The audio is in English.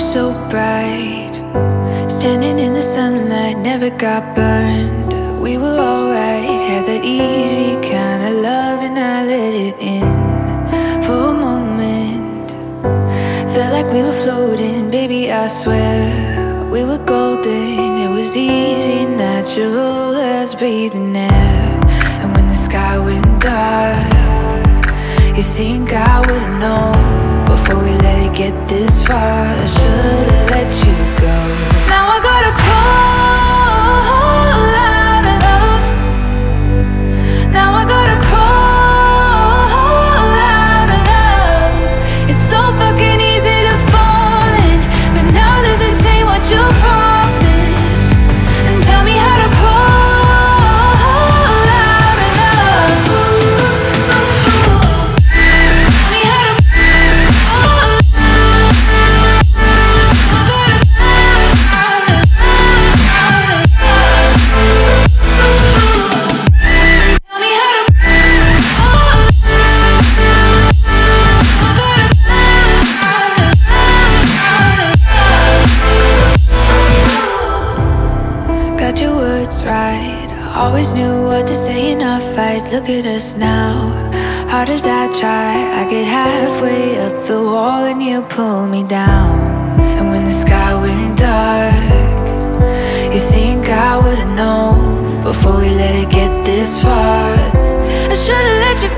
so bright, standing in the sunlight, never got burned. We were alright, had that easy kind of love, and I let it in for a moment. Felt like we were floating, baby, I swear we were golden. It was easy, natural as breathing air. And when the sky went dark, you think I would've known before we let it get this far. I should've let you go. Now I gotta crawl out of love. Now I gotta crawl out of love. It's so fucking easy to fall in, but now that this ain't what you promised, and tell me how to crawl out of love. Tell me how to crawl. I gotta crawl out of love. Tell me how to crawl. I gotta crawl out of love. Got your words right, always knew what to say in our fights. Look at us now, hard as I try, I get halfway up the wall and you pull me down. And when the sky went dark, you think I would've known before we let it get this far. I should've let you